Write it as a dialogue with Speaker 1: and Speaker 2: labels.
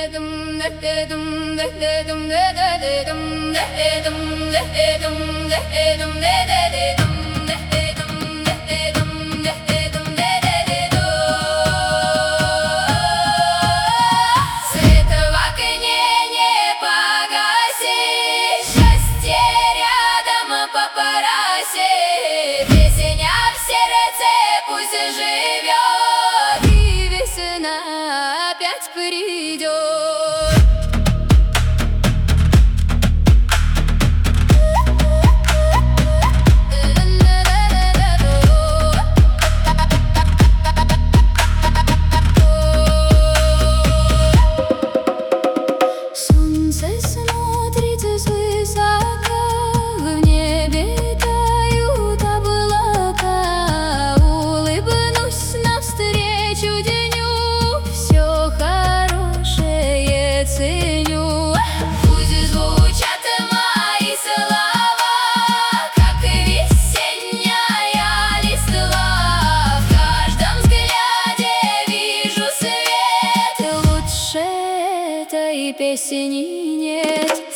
Speaker 1: в окне не погаси, счастье рядом по папараси. Песня в сердце пусть живет, и весна опять придет. Солнце смотрит свысока, в небе тают облака. Улыбнусь навстречу дню, все хорошее ценю. Пусть звучат мои слова, как весенняя листва. В каждом взгляде вижу свет, лучше этой песни нет.